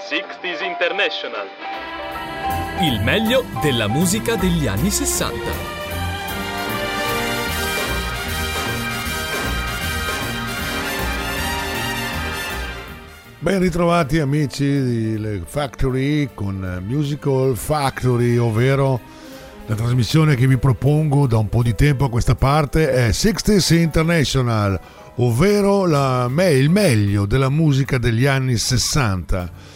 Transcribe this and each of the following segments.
60s International. Il meglio della musica degli anni 60. Ben ritrovati amici di Le Factory con Musical Factory, ovvero la trasmissione che vi propongo da un po' di tempo a questa parte è 60s International, ovvero il meglio della musica degli anni 60.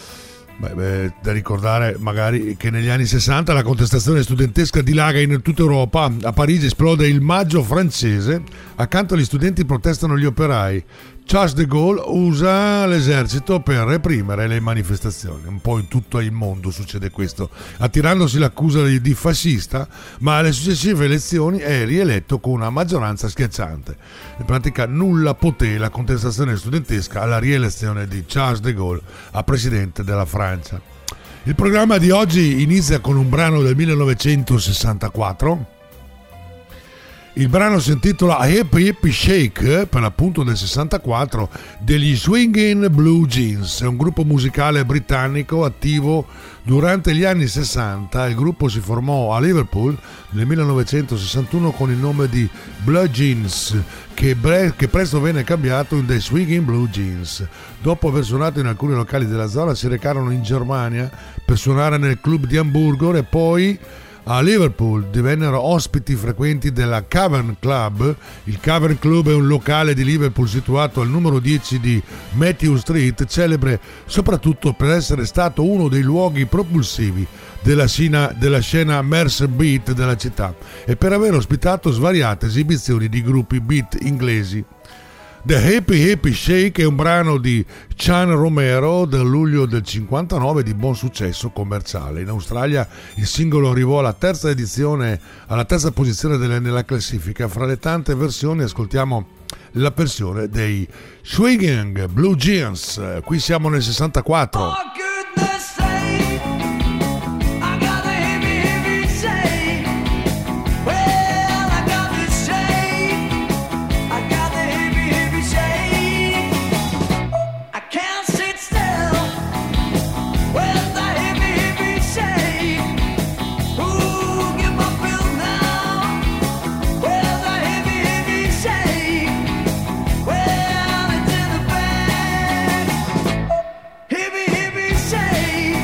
Da ricordare magari che negli anni 60 la contestazione studentesca dilaga in tutta Europa. A Parigi esplode il Maggio francese, accanto agli studenti protestano gli operai. Charles de Gaulle usa l'esercito per reprimere le manifestazioni. Un po' in tutto il mondo succede questo, attirandosi l'accusa di fascista, ma alle successive elezioni è rieletto con una maggioranza schiacciante. In pratica nulla poté la contestazione studentesca alla rielezione di Charles de Gaulle a presidente della Francia. Il programma di oggi inizia con un brano del 1964. Il brano si intitola Hippie Hippie Shake, per l'appunto del 64, degli Swingin' Blue Jeans. È un gruppo musicale britannico attivo durante gli anni 60. Il gruppo si formò a Liverpool nel 1961 con il nome di Blue Jeans, che presto venne cambiato in The Swingin' Blue Jeans. Dopo aver suonato in alcuni locali della zona, si recarono in Germania per suonare nel club di Hamburgo e poi a Liverpool divennero ospiti frequenti della Cavern Club. Il Cavern Club è un locale di Liverpool situato al numero 10 di Matthew Street, celebre soprattutto per essere stato uno dei luoghi propulsivi della scena Mercer Beat della città e per aver ospitato svariate esibizioni di gruppi beat inglesi. The Hippie Hippie Shake è un brano di Chan Romero del luglio del 59 di buon successo commerciale. In Australia il singolo arrivò alla terza posizione nella classifica. Fra le tante versioni ascoltiamo la versione dei Swingin' Blue Jeans. Qui siamo nel 64. Oh, goodness sake, I got a hippie hippie shake. Well, I got the shake, I got the hippie hippie shake. I can't sit still with the hippie hippie shake. Ooh, get my pills now with the hippie hippie shake. Well, it's in the bag. Hippie hippie shake.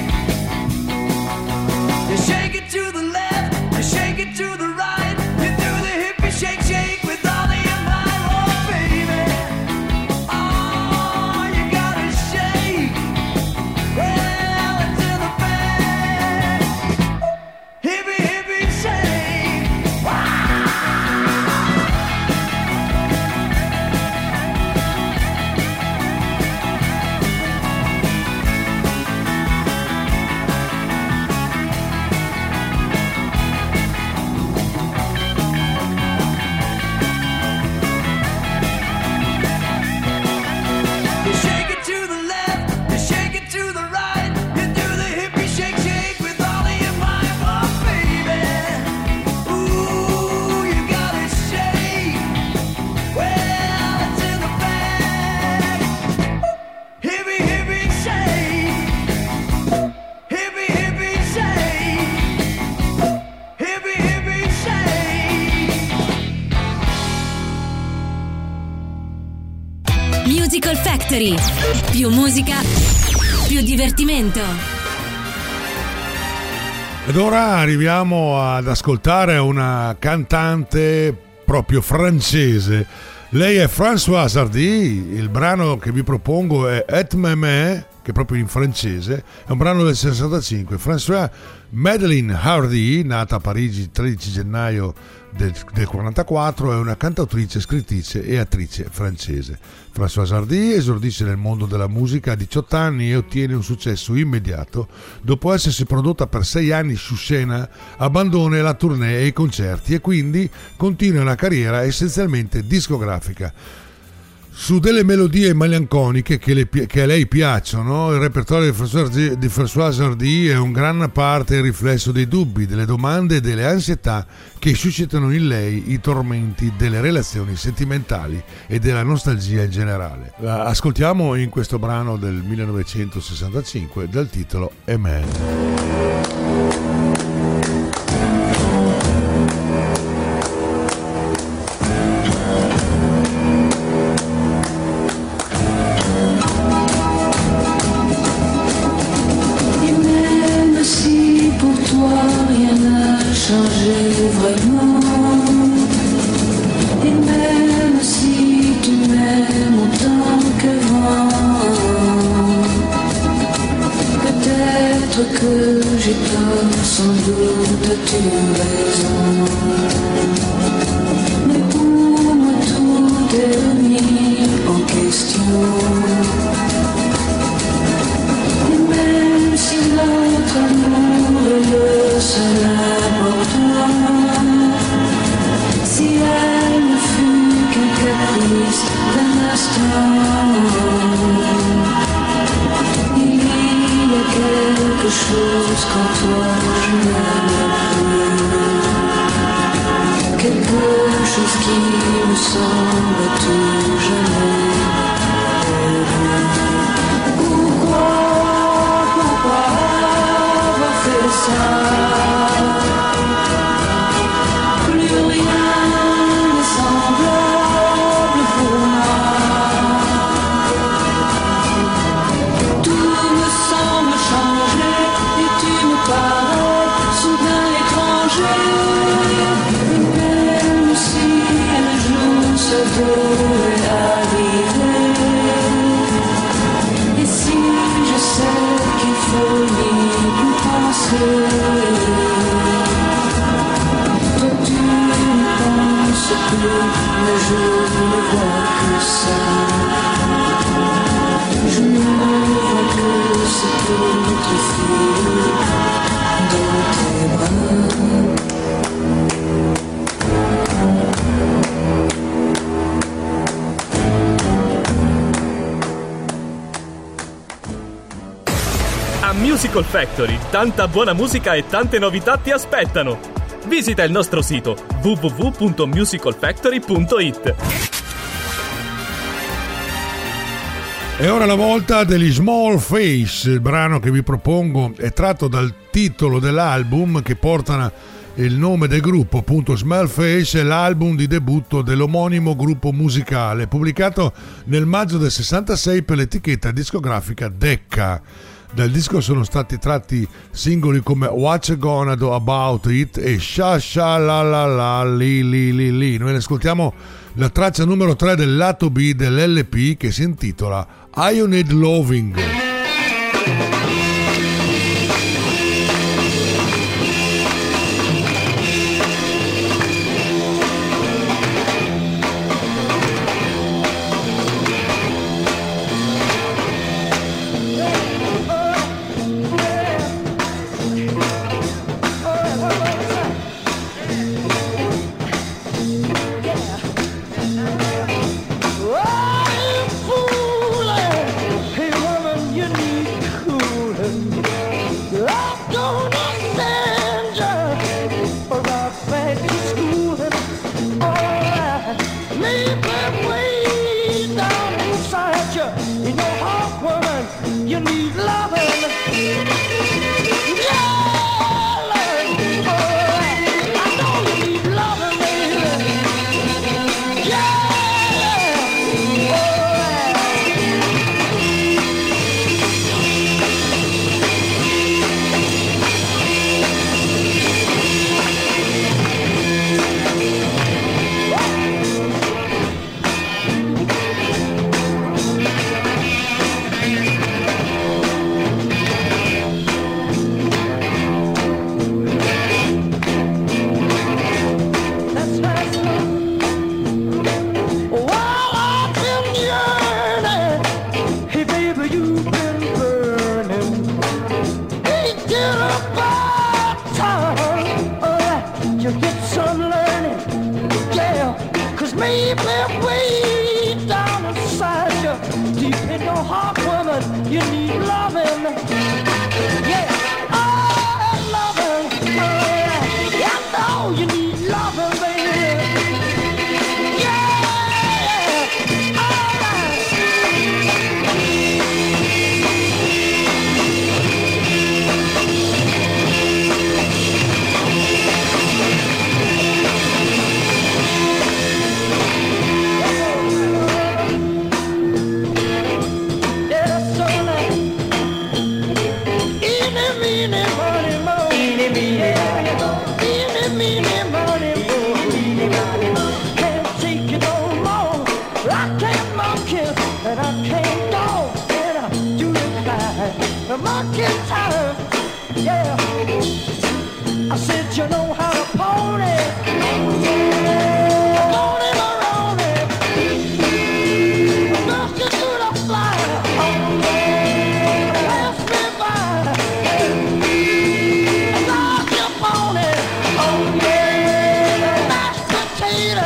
You shake it to the left, you shake it to the right. You do the hippie shake shake with all of your might, oh baby. Oh, you gotta shake. Well, it's in the bag. Hippie hippie shake. You shake it to the left, you shake it to the right. You do the hippie shake shake with all of your might, oh baby. Ooh, you gotta shake. Well, it's in the bag. Hippie hippie shake. Hippie hippie shake. Hippie hippie shake. Musical Factory. Più musica, più divertimento. Ed ora arriviamo ad ascoltare una cantante proprio francese. Lei è Françoise Hardy. Il brano che vi propongo è Et Mémé, che proprio in francese è un brano del 65. Françoise Madeleine Hardy, nata a Parigi il 13 gennaio del 44, è una cantautrice, scrittrice e attrice francese. Françoise Hardy esordisce nel mondo della musica a 18 anni e ottiene un successo immediato. Dopo essersi prodotta per 6 anni su scena, abbandona la tournée e i concerti e quindi continua una carriera essenzialmente discografica. Su delle melodie malinconiche che a lei piacciono, il repertorio di Françoise Hardy è un gran parte il riflesso dei dubbi, delle domande e delle ansietà che suscitano in lei i tormenti delle relazioni sentimentali e della nostalgia in generale. La ascoltiamo in questo brano del 1965 dal titolo A Man. Vraiment, et même si tu m'aimes autant qu'avant, peut-être que j'ai tort, sans doute as-tu raison. Mais pour moi tout est remis en question. Et même si notre amour est le seul important, si elle ne fut qu'un caprice d'un instant, il y a quelque chose qu'en toi je n'aime plus, quelque chose qui me semble tout jamais vu. Pourquoi avoir fait ça? Et si je sais qu'il faut y penser, toi tu ne penses plus, mais je ne vois que ça. Je ne vois que cette autre fille dans tes bras. A Musical Factory, tanta buona musica e tante novità ti aspettano. Visita il nostro sito www.musicalfactory.it. E ora la volta degli Small Face. Il brano che vi propongo è tratto dal titolo dell'album che porta il nome del gruppo, appunto Small Face, è l'album di debutto dell'omonimo gruppo musicale, pubblicato nel maggio del 66 per l'etichetta discografica Decca. Dal disco sono stati tratti singoli come What You Gonna Do About It e Sha Sha La La La Li Li Li Li. Noi ascoltiamo la traccia numero 3 del lato B dell'LP che si intitola I Need Loving. the monkey time. Yeah, I said you know how to pony. Pony Maroney, first you do the fly. Pass me by. Start your pony. Mashed potato.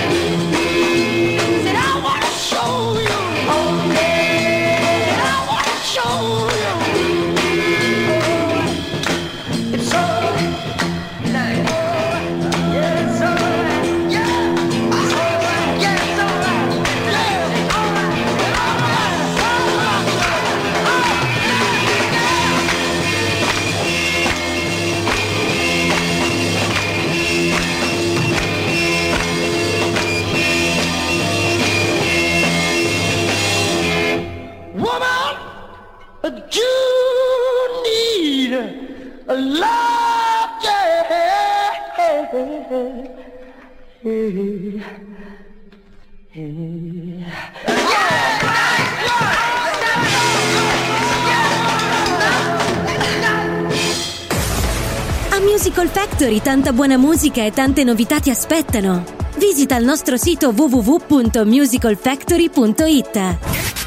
Said I wanna show you. Said I wanna show you. It's alright. Yeah, it's alright. Yeah, it's alright. Yeah, it's alright. Yeah, alright. Woman, you need a love, A Musical Factory tanta buona musica e tante novità ti aspettano. Visita il nostro sito www.musicalfactory.it.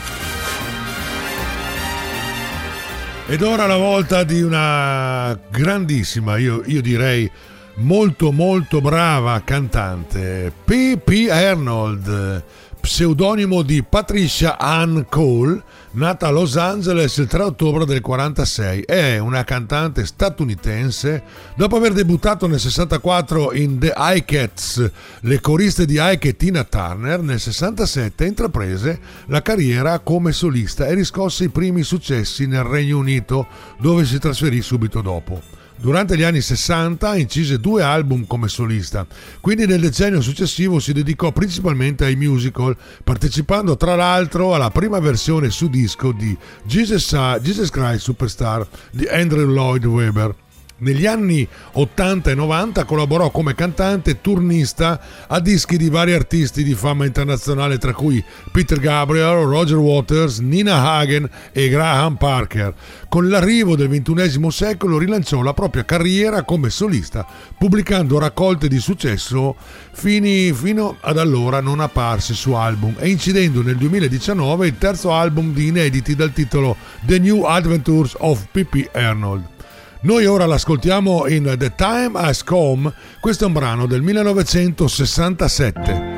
Ed ora la volta di una grandissima, io direi molto molto brava cantante, P.P. Arnold, pseudonimo di Patricia Ann Cole, nata a Los Angeles il 3 ottobre del 1946. È una cantante statunitense. Dopo aver debuttato nel 64 in The Ikettes, le coriste di Ike e Tina Turner, nel 67 intraprese la carriera come solista e riscosse i primi successi nel Regno Unito, dove si trasferì subito dopo. Durante gli anni 60 incise 2 album come solista, quindi nel decennio successivo si dedicò principalmente ai musical, partecipando tra l'altro alla prima versione su disco di Jesus Christ Superstar di Andrew Lloyd Webber. Negli anni 80 e 90 collaborò come cantante e turnista a dischi di vari artisti di fama internazionale, tra cui Peter Gabriel, Roger Waters, Nina Hagen e Graham Parker. Con l'arrivo del XXI secolo rilanciò la propria carriera come solista, pubblicando raccolte di successo fino ad allora non apparse su album e incidendo nel 2019 il terzo album di inediti dal titolo The New Adventures of P.P. Arnold. Noi ora l'ascoltiamo in The Time Has Come, questo è un brano del 1967.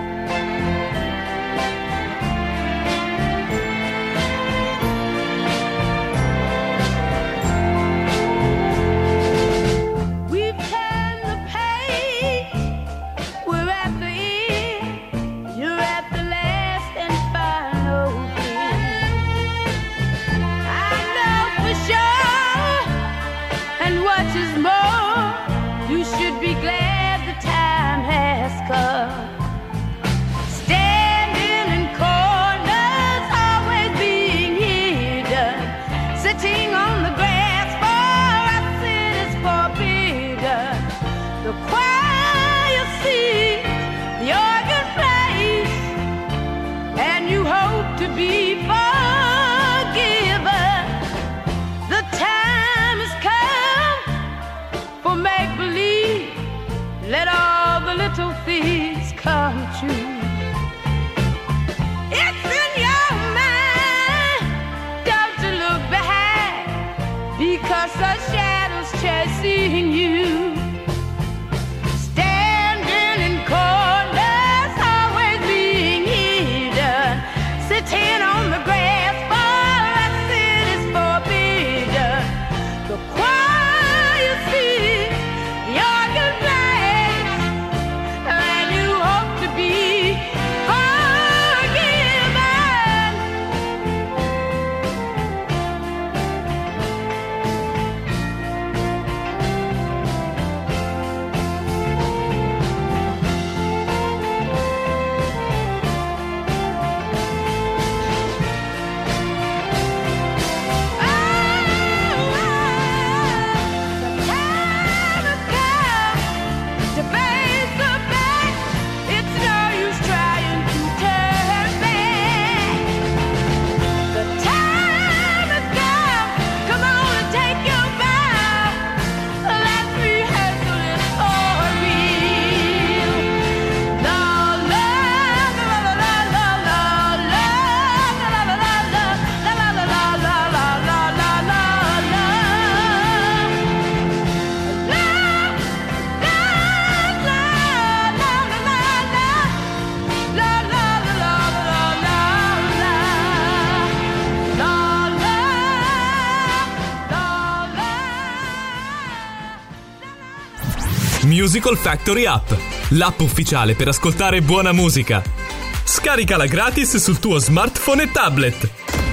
Musical Factory App, l'app ufficiale per ascoltare buona musica. Scaricala gratis sul tuo smartphone e tablet.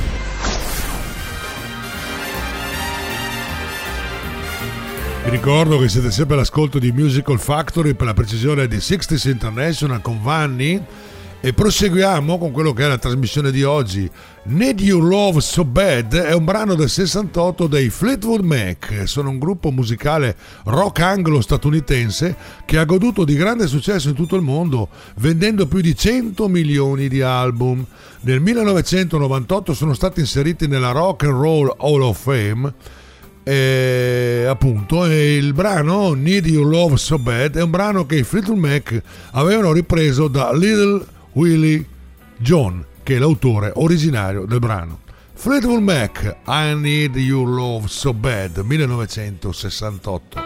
Vi ricordo che siete sempre all'ascolto di Musical Factory, per la precisione di 60s International con Vanni, e proseguiamo con quello che è la trasmissione di oggi. Need You Love So Bad è un brano del 68 dei Fleetwood Mac. Sono un gruppo musicale rock anglo-statunitense che ha goduto di grande successo in tutto il mondo, vendendo più di 100 milioni di album. Nel 1998 sono stati inseriti nella Rock and Roll Hall of Fame. Appunto, e il brano Need You Love So Bad è un brano che i Fleetwood Mac avevano ripreso da Little Willie John, che è l'autore originario del brano. Fleetwood Mac, I Need You Love So Bad, 1968.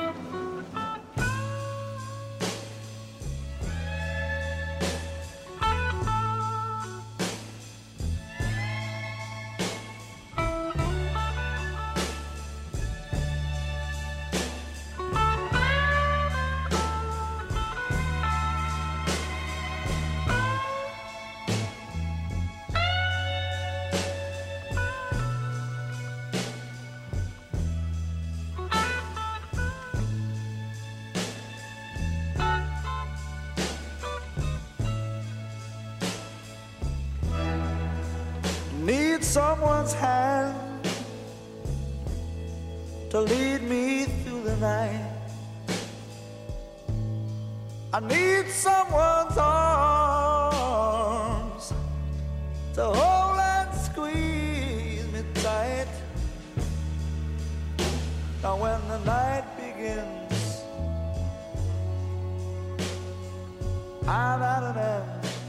Need someone's hand to lead me through the night. I need someone's arms to hold and squeeze me tight. Now when the night begins, I'm at an end,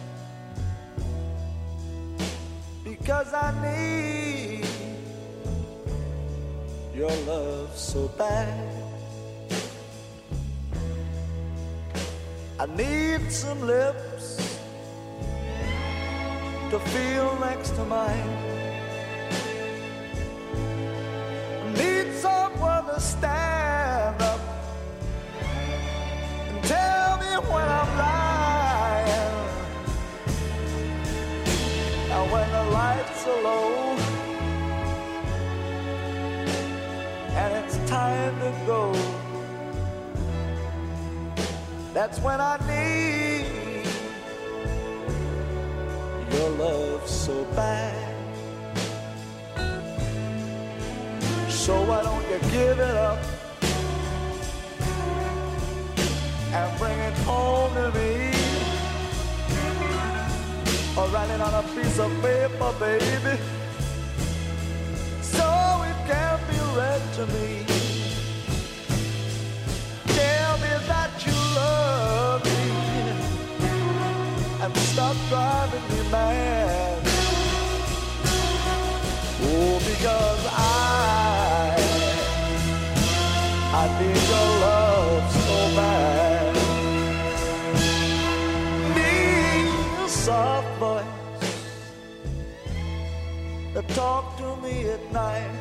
because I need your love so bad. I need some lips to feel next to mine. I need someone to stand up and tell me when I'm lying. Now when the lights are low and it's time to go, that's when I need your love so bad. So why don't you give it up and bring it home to me, or write it on a piece of paper, baby, so it can be read to me. Tell me that you love me and stop driving me mad. Oh, because I need your love so bad. Need a soft voice to talk to me at night.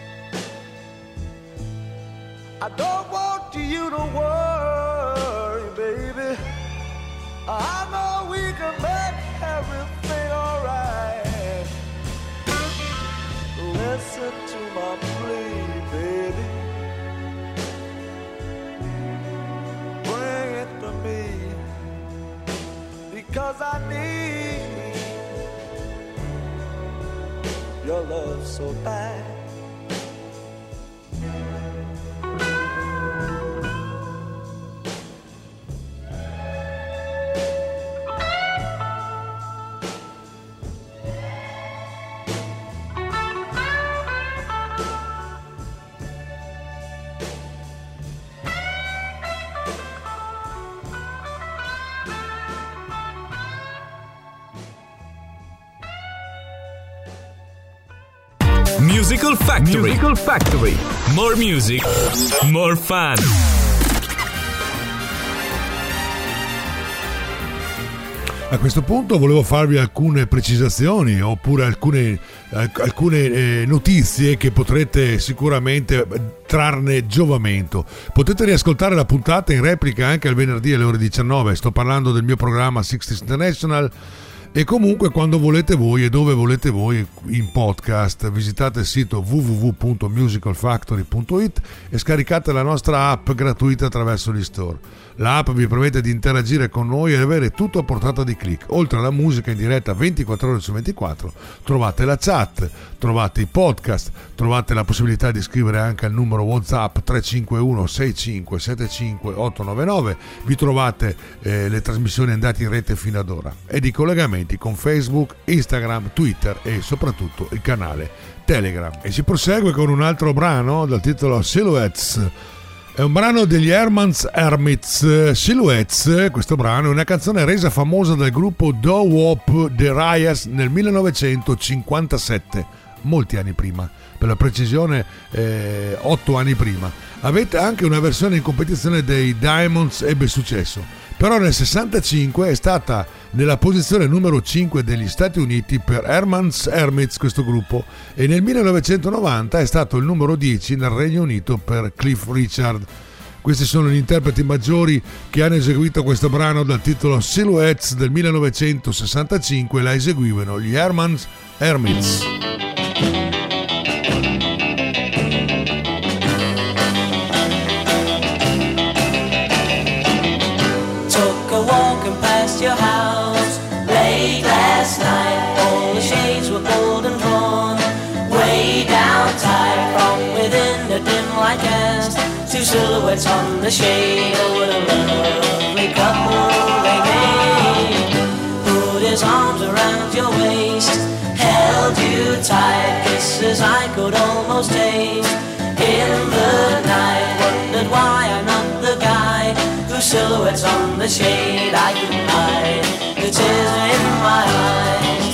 I don't want you to worry, baby. I know we can make everything alright. Listen to my plea, baby. Bring it to me, because I need your love so bad. Musical Factory. Musical Factory. More music, more fun. A questo punto volevo farvi alcune precisazioni oppure alcune notizie che potrete sicuramente trarne giovamento. Potete riascoltare la puntata in replica anche al venerdì alle ore 19. Sto parlando del mio programma 60s International. E comunque quando volete voi e dove volete voi in podcast visitate il sito www.musicalfactory.it e scaricate la nostra app gratuita attraverso gli store. L'app vi permette di interagire con noi e avere tutto a portata di click. Oltre alla musica in diretta 24 ore su 24 trovate la chat, trovate i podcast, trovate la possibilità di scrivere anche al numero WhatsApp 351 65 75 899, vi trovate le trasmissioni andate in rete fino ad ora ed i collegamenti con Facebook, Instagram, Twitter e soprattutto il canale Telegram. E si prosegue con un altro brano dal titolo Silhouettes. È un brano degli Herman's Hermits. Silhouettes, questo brano, è una canzone resa famosa dal gruppo Doo Wop The Riot nel 1957, molti anni prima, per la precisione 8 anni prima. Avete anche una versione in competizione dei Diamonds, ebbe successo, però nel 65 è stata nella posizione numero 5 degli Stati Uniti per Herman's Hermits, questo gruppo, e nel 1990 è stato il numero 10 nel Regno Unito per Cliff Richard. Questi sono gli interpreti maggiori che hanno eseguito questo brano dal titolo Silhouettes del 1965. La eseguivano gli Herman's Hermits. Your house late last night, all the shades were pulled and drawn way down tight. From within the dim light cast two silhouettes on the shade. Oh, what a lovely couple they made. Put his arms around your waist, held you tight, kisses I could almost taste. In the night, wondered why I'm not the guy whose silhouettes on the shade I can hide. The tears in my eyes.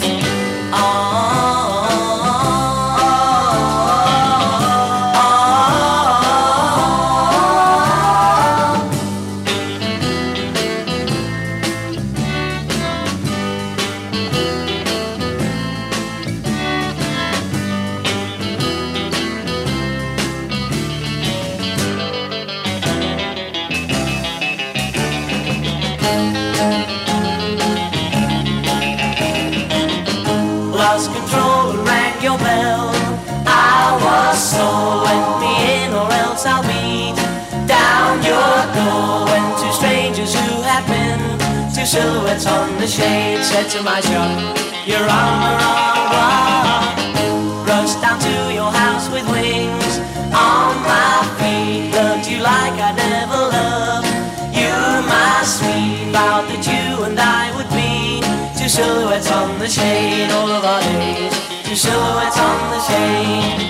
Lost control and rang your bell. I was so let me in or else I'll beat down your door. When two strangers who had been two silhouettes on the shade said to my shop, you're on the wrong one. Rushed down to your house with wings on my feet. Loved you like I never loved you, my sweet. Vowed that you and I would be two silhouettes on the shade all of our days. Two silhouettes on the shade.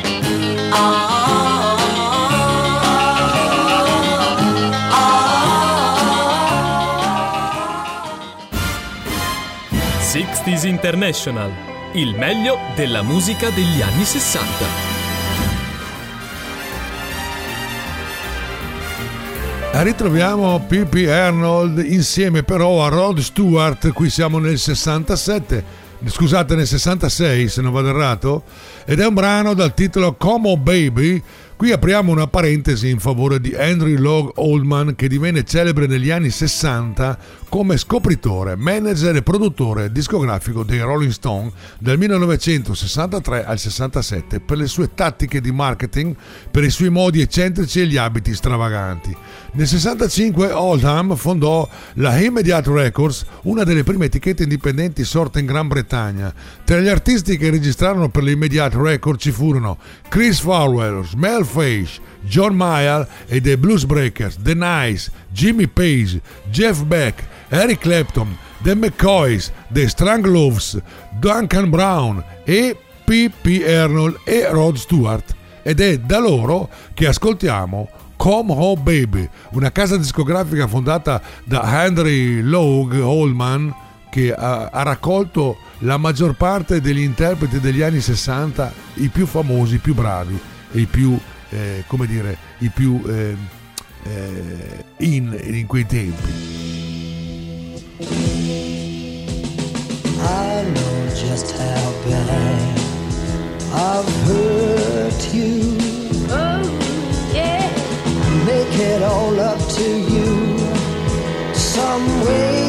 60s International, il meglio della musica degli anni 60. Ritroviamo P.P. Arnold insieme però a Rod Stewart. Qui siamo nel 67, scusate, nel 66 se non vado errato, ed è un brano dal titolo Come On Baby. Qui apriamo una parentesi in favore di Henry Logue Oldman, che divenne celebre negli anni 60 come scopritore, manager e produttore discografico dei Rolling Stone dal 1963 al 67 per le sue tattiche di marketing, per i suoi modi eccentrici e gli abiti stravaganti. Nel 65 Oldham fondò la Immediate Records, una delle prime etichette indipendenti sorte in Gran Bretagna. Tra gli artisti che registrarono per l'Immediate Records ci furono Chris Farwell, Mel Face, John Mayall e The Blues Breakers, The Nice, Jimmy Page, Jeff Beck, Eric Clapton, The McCoys, The Stranglers, Duncan Brown e P.P. Arnold e Rod Stewart. Ed è da loro che ascoltiamo Come On Baby, una casa discografica fondata da Henry Logue Oldman, che ha raccolto la maggior parte degli interpreti degli anni 60, i più famosi, i più bravi e i più i più in quei tempi. just how bad I've hurt you. Oh, yeah. Make it all up to you some way.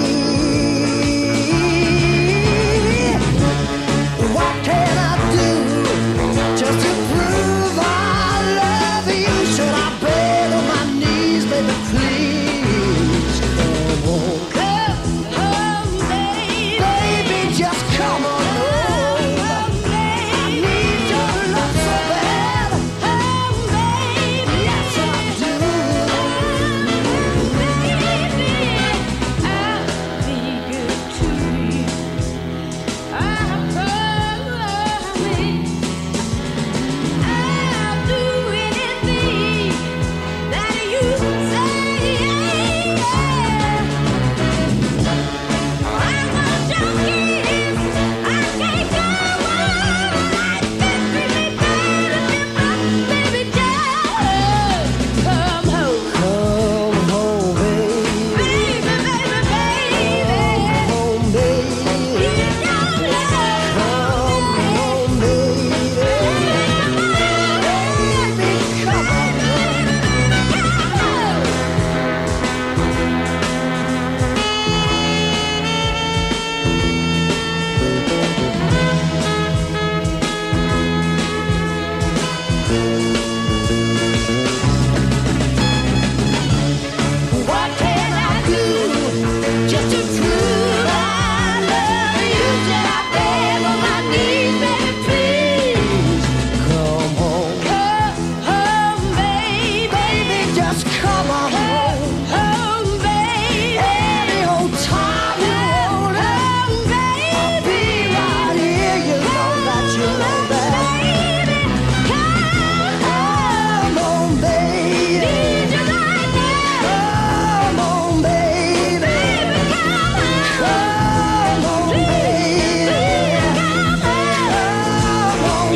What can I do just to prove I love you? Should I beg on my knees, baby, please come on. Come home, baby. Baby, just come on home. I need your love so bad. Home, baby. Yes, I do. Baby, I'll be good to you. I promise I'll do anything that you say. I want your kiss. I can't go on like this. Baby, baby, just come home. Come home, baby. Baby, baby, baby. Come home, baby. Need your love. Come home, baby. Baby, come on. What can I do just to prove I love you? Should I beg on my knees, baby, please come home? Come home, baby. Baby, just come on home. Home, baby. Any old time you want it. I'll be right here. You know that, you know that. Come on, baby. Need you right now. Come on, baby. Come on, baby. Come on,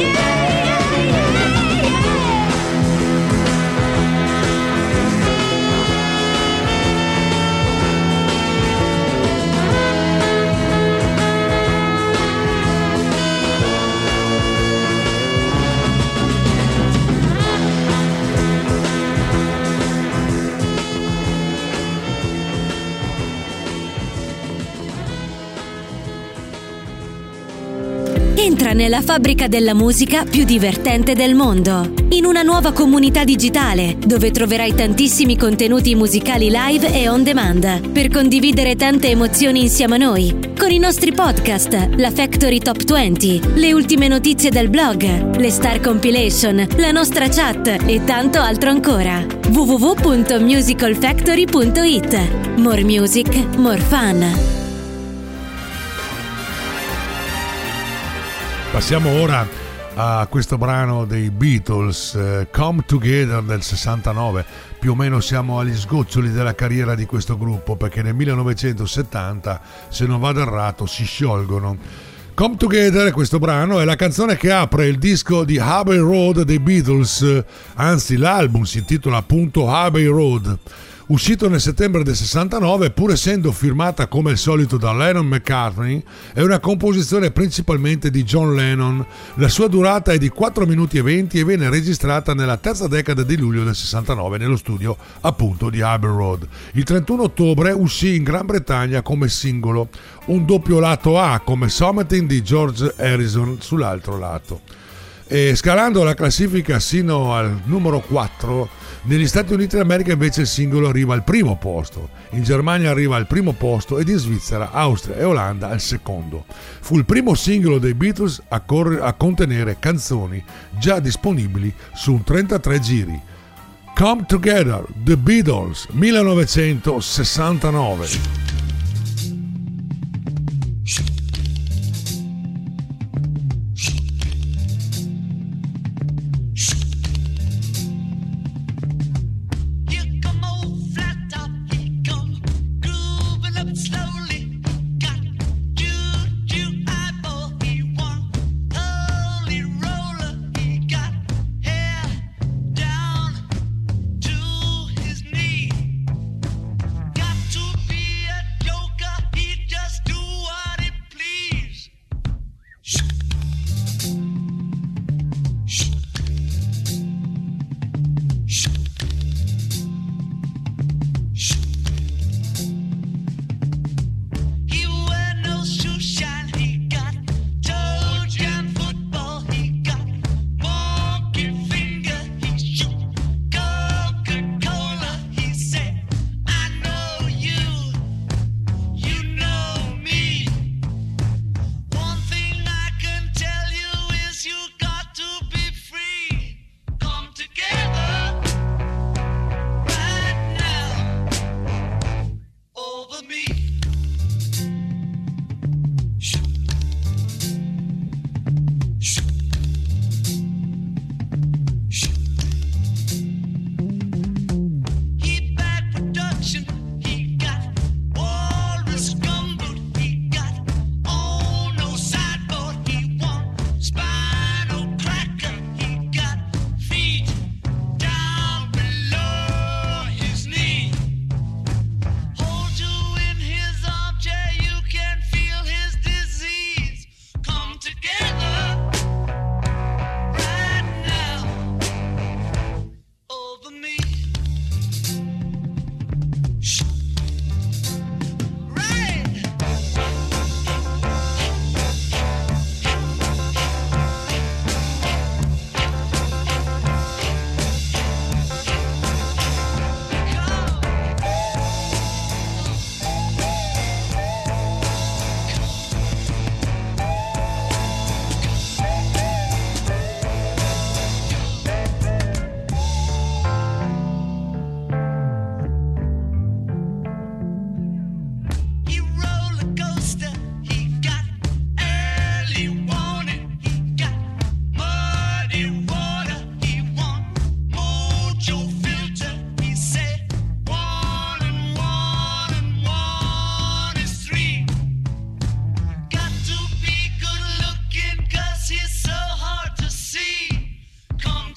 Entra nella fabbrica della musica più divertente del mondo, in una nuova comunità digitale dove troverai tantissimi contenuti musicali live e on demand per condividere tante emozioni insieme a noi, con i nostri podcast, la Factory Top 20, le ultime notizie del blog, le Star Compilation, la nostra chat e tanto altro ancora. www.musicalfactory.it. More music, more fun. Passiamo ora a questo brano dei Beatles, Come Together del 69. Più o meno siamo agli sgoccioli della carriera di questo gruppo, perché nel 1970, se non vado errato, si sciolgono. Come Together, questo brano, è la canzone che apre il disco di Abbey Road dei Beatles, anzi l'album si intitola appunto Abbey Road. Uscito nel settembre del 69, pur essendo firmata come al solito da Lennon-McCartney, è una composizione principalmente di John Lennon. La sua durata è di 4 minuti e 20 e viene registrata nella terza decada di luglio del 69 nello studio appunto di Abbey Road. Il 31 ottobre uscì in Gran Bretagna come singolo, un doppio lato A come Something di George Harrison sull'altro lato. E scalando la classifica sino al numero 4, negli Stati Uniti d'America invece il singolo arriva al primo posto, in Germania arriva al primo posto ed in Svizzera, Austria e Olanda al secondo. Fu il primo singolo dei Beatles a contenere canzoni già disponibili su un 33 giri. Come Together, The Beatles, 1969. Got to be a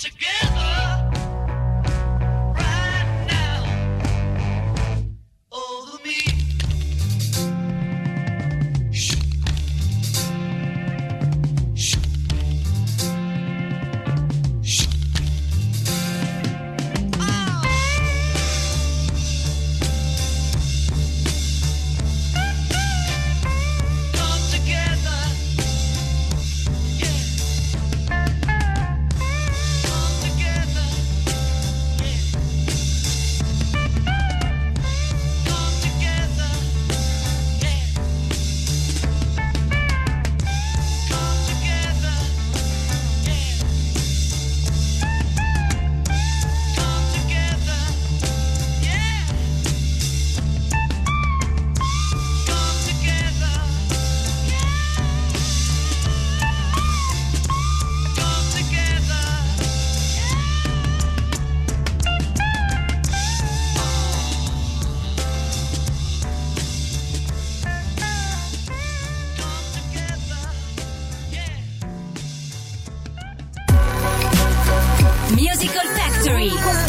together right now over me. Shh. Shh. Shh. Oh. Come together. Yeah. Come together. Yeah. Come together. Yeah. Come together. Yeah. Come together. Yeah. Come together. Come together. Musical Factory.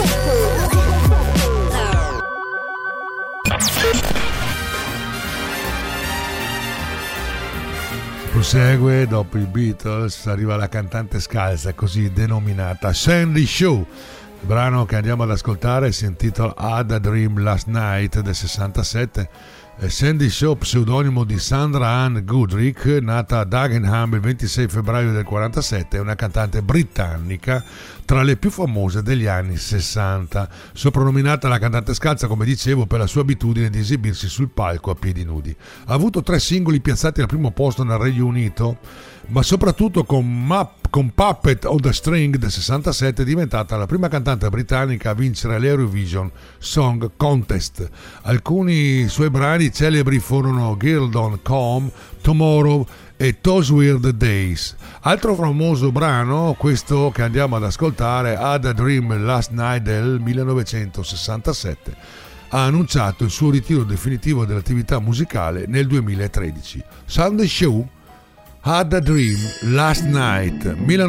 Prosegue, dopo i Beatles arriva la cantante scalza così denominata Sandy Shaw. Il brano che andiamo ad ascoltare si intitola Had a Dream Last Night del 67. Sandy Shaw, pseudonimo di Sandra Ann Goodrich, nata a Dagenham il 26 febbraio del 47, è una cantante britannica tra le più famose degli anni 60, soprannominata la cantante scalza, come dicevo, per la sua abitudine di esibirsi sul palco a piedi nudi. Ha avuto 3 singoli piazzati al primo posto nel Regno Unito, ma soprattutto con Puppet on the String del 67 è diventata la prima cantante britannica a vincere l'Eurovision Song Contest. Alcuni suoi brani celebri furono Girl Don't Come, Tomorrow e Those Weird Days. Altro famoso brano, questo che andiamo ad ascoltare, Had a Dream Last Night del 1967, ha annunciato il suo ritiro definitivo dall'attività musicale nel 2013. Sandy Shaw, Had a Dream Last Night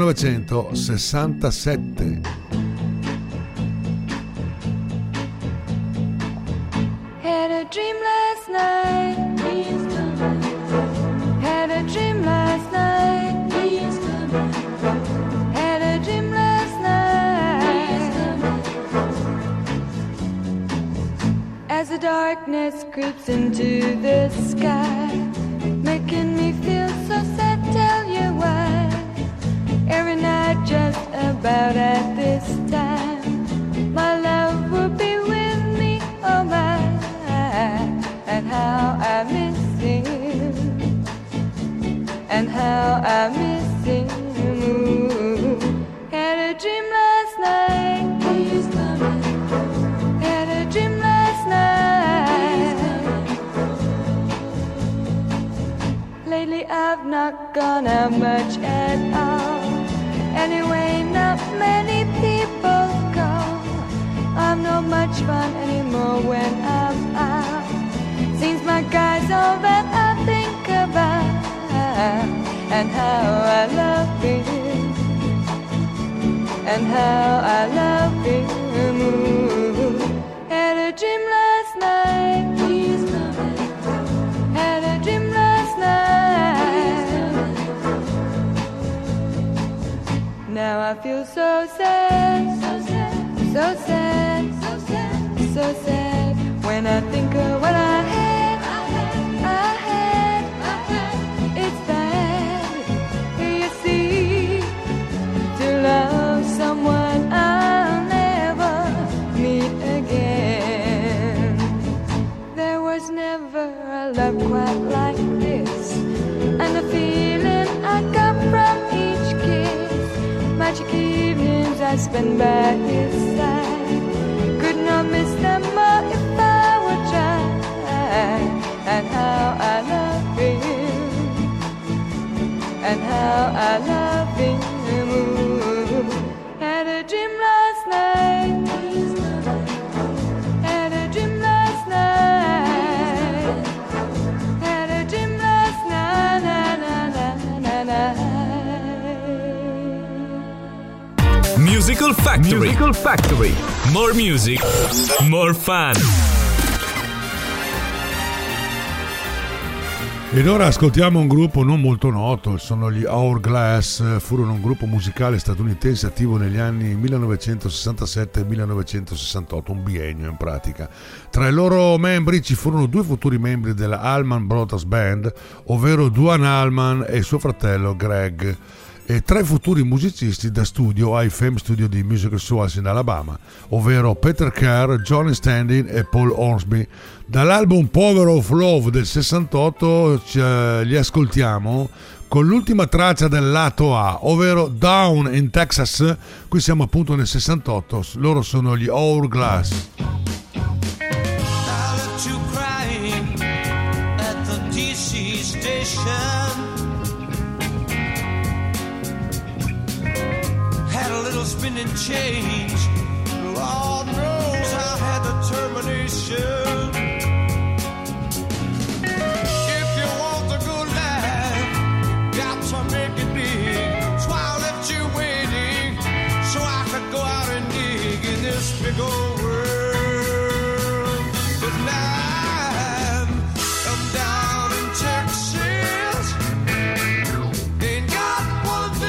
1967. Had a dream last night, he's coming. Had a dream last night, he's coming. Had a dream last night, he's coming. As the darkness creeps into the sky, making me feel so sad, tell you why. Every night just about at this time, my love will be with me, oh my, and how I miss him, and how I miss him. Had a dream last night, he's coming. Had a dream last night. Lately I've not gone out much at all. Anyway, not many people go. I'm not much fun anymore when I'm out. Seems my guy's all that I think about, and how I love him, and how I love him. Had a dream last night, he's coming. Had a dream last night. Now I feel so sad, so sad, so sad, so sad, so sad. When I think of what I had, it's bad. You see, to love someone I'll never meet again. There was never a love quite like this, and the feeling I got from each kiss. Magic evenings I spend by his side, could not miss them more if I would try. And how I love him, and how I love him. Had a dream last night, had a dream last night, had a dream last night, Musical Musical Factory. Musical Factory. More music, more fun. Ed ora ascoltiamo un gruppo non molto noto, sono gli Hourglass, furono un gruppo musicale statunitense attivo negli anni 1967 e 1968, un biennio in pratica. Tra i loro membri ci furono due futuri membri della Allman Brothers Band, ovvero Duane Allman e suo fratello Greg, e tre futuri musicisti da studio ai Fame Studio di Music Source in Alabama, ovvero Peter Kerr, Johnny Standing e Paul Hornsby. Dall'album Power of Love del 68 li ascoltiamo con l'ultima traccia del lato A, ovvero Down in Texas. Qui siamo appunto nel 68, loro sono gli Hourglass. Spinning change, Lord knows I had determination. If you want a good life, you got to make it big. So I left you waiting, so I could go out and dig in this big old world. But now I'm down in Texas, ain't got one thing.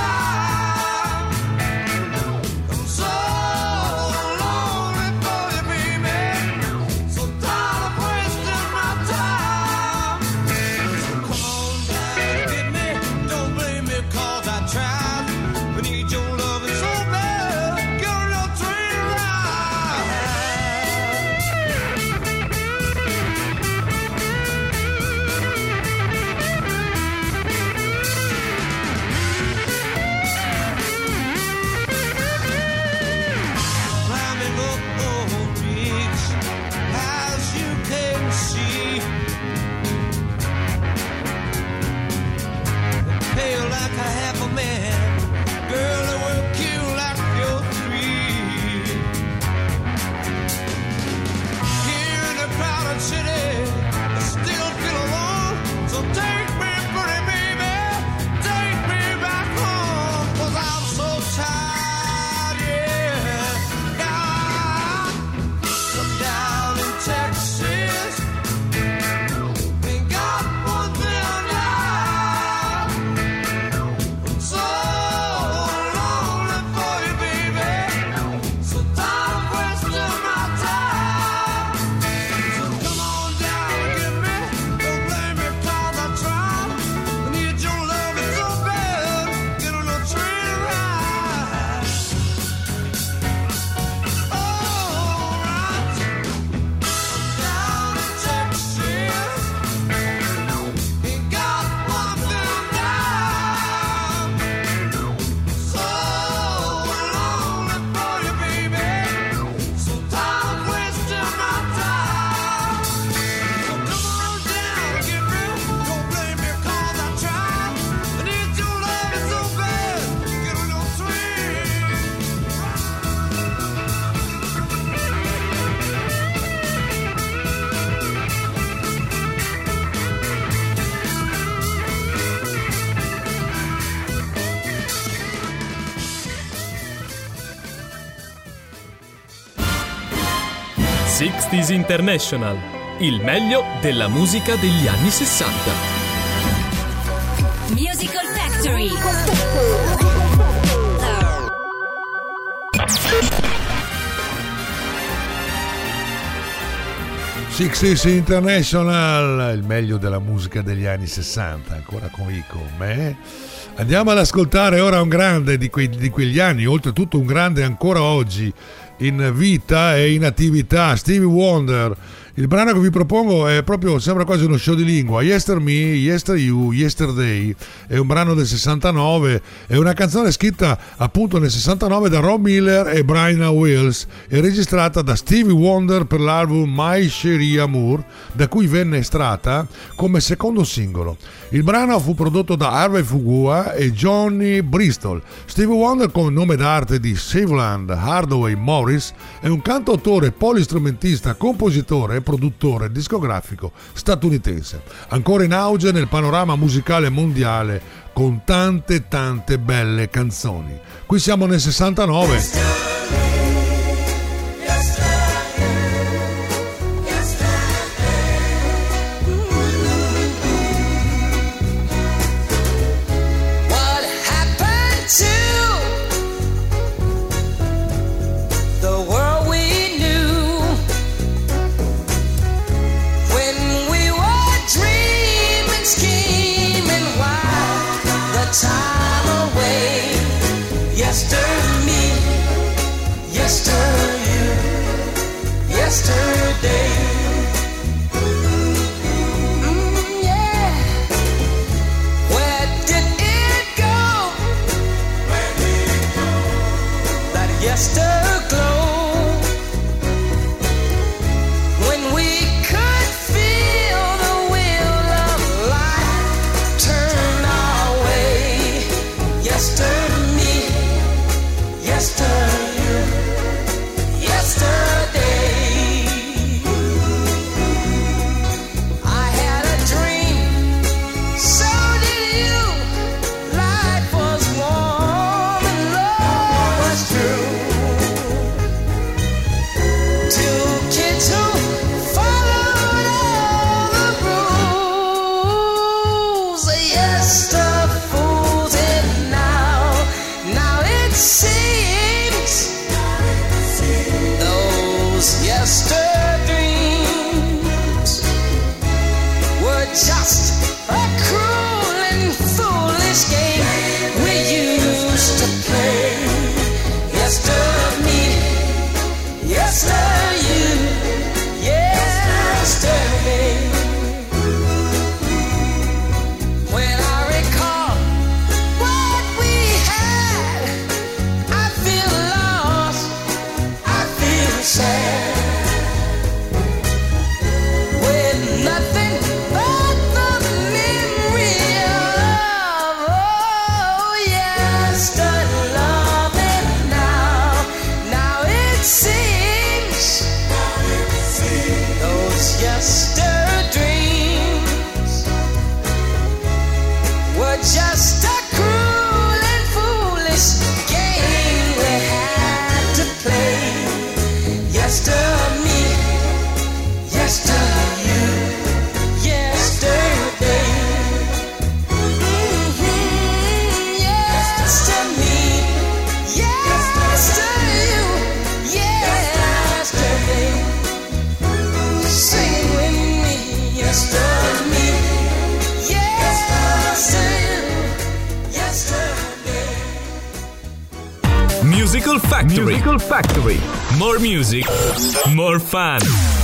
Sixties International, il meglio della musica degli anni 60. Musical Factory. Sixties International, il meglio della musica degli anni 60, ancora qui con me. Andiamo ad ascoltare ora un grande di quegli anni, oltretutto un grande ancora oggi in vita e in attività, Stevie Wonder. Il brano che vi propongo è proprio, sembra quasi uno show di lingua. Yester Me, Yester You, Yesterday è un brano del 69, è una canzone scritta appunto nel 69 da Rob Miller e Brian Wills e registrata da Stevie Wonder per l'album My Cherie Amour, da cui venne estratta come secondo singolo. Il brano fu prodotto da Harvey Fugua e Johnny Bristol. Stevie Wonder, con il nome d'arte di Sutherland Hardaway Morris, è un cantautore, polistrumentista, compositore, produttore discografico statunitense, ancora in auge nel panorama musicale mondiale con tante belle canzoni. Qui siamo nel 69. Time away, yesterday, yesterday. Yeah. Where did it go? That yesterglow, when we could feel the wheel of life turn our way. Yesterday, yesterday, yesterday. I had a dream, so did you. Life was warm and love was true. Two kids who followed all the rules. Yes, the fools and now it seems those yester dreams were just a cruel and foolish game we used to play. Yester me, yester you, yesterday. When I recall what we had, I feel lost, I feel sad. With nothing but the memory of, oh yes, the love. And now it seems those yester dreams were just a cruel and foolish game we had to play. Yester me, yester you, yesterday. Yester me, yester you, yesterday. Sing it with me, yester me, yester you, yesterday. Musical Factory. More music, more fun.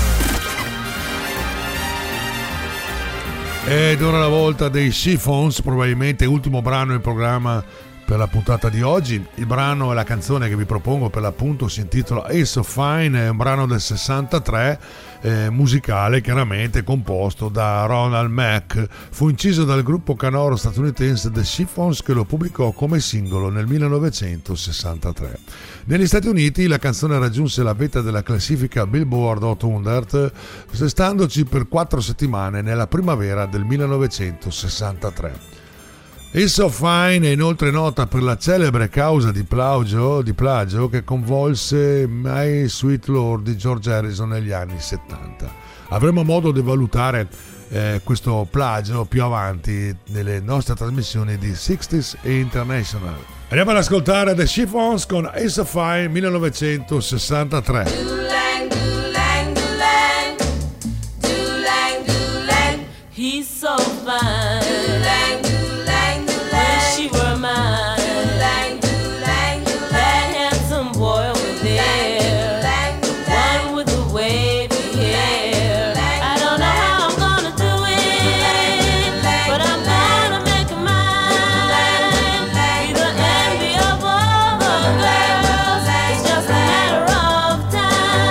Ed ora la volta dei Chiffons, probabilmente ultimo brano in programma per la puntata di oggi. Il brano e la canzone che vi propongo per l'appunto si intitola Ace of Fine, è un brano del 63, musicale chiaramente composto da Ronald Mack. Fu inciso dal gruppo canoro statunitense The Chiffons, che lo pubblicò come singolo nel 1963. Negli Stati Uniti la canzone raggiunse la vetta della classifica Billboard Hot 100, standoci per 4 settimane nella primavera del 1963. Ace of Fine è inoltre nota per la celebre causa di plagio che coinvolse My Sweet Lord di George Harrison negli anni 70. Avremo modo di valutare questo plagio più avanti nelle nostre trasmissioni di 60s e International. Andiamo ad ascoltare The Chiffons con Ace of Fine 1963. Doolang, doolang, doolang, doolang, doolang, he's so fine. Doolang, doolang, doolang, wish you were mine. Doolang, doolang, doolang, that handsome boy over there, the one with the wavy hair. I don't know how I'm gonna do it, but I'm gonna make it mine. Be the envy of all the girls, it's just a matter of time.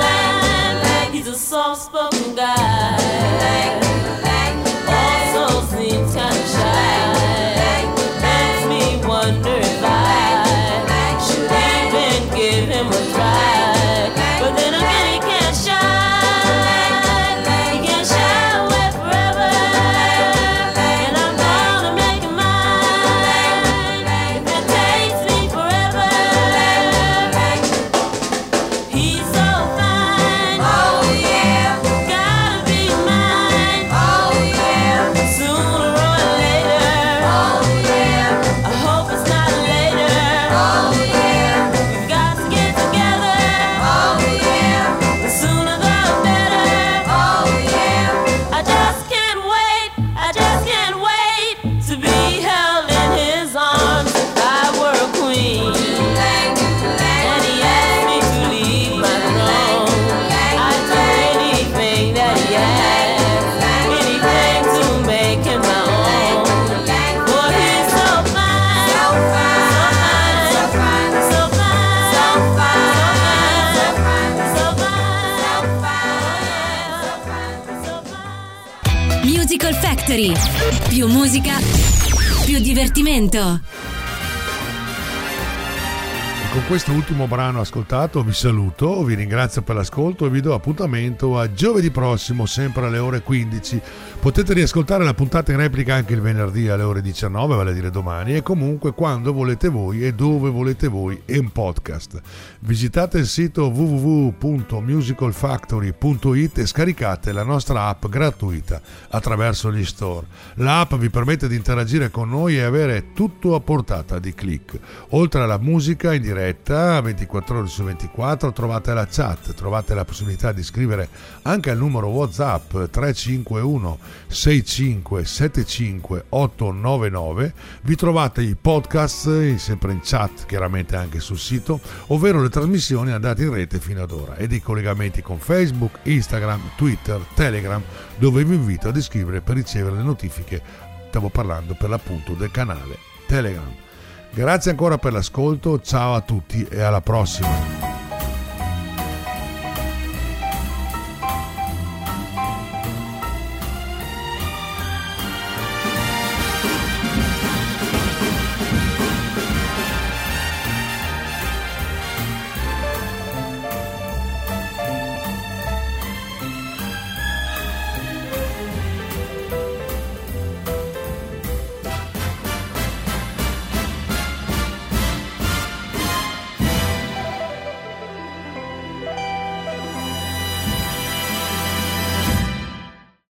Factory. Più musica, più divertimento. Con questo ultimo brano ascoltato vi saluto, vi ringrazio per l'ascolto e vi do appuntamento a giovedì prossimo, sempre alle ore 15. Potete riascoltare la puntata in replica anche il venerdì alle ore 19, vale a dire domani, e comunque quando volete voi e dove volete voi in podcast. Visitate il sito www.musicalfactory.it e scaricate la nostra app gratuita attraverso gli store. L'app vi permette di interagire con noi e avere tutto a portata di click. Oltre alla musica in diretta 24 ore su 24 trovate la chat, trovate la possibilità di scrivere anche al numero WhatsApp 351 6575 899. Vi trovate i podcast sempre in chat, chiaramente anche sul sito, ovvero le trasmissioni andate in rete fino ad ora, e dei collegamenti con Facebook, Instagram, Twitter, Telegram, dove vi invito ad iscrivere per ricevere le notifiche. Stavo parlando per l'appunto del canale Telegram. Grazie ancora per l'ascolto, ciao a tutti e alla prossima.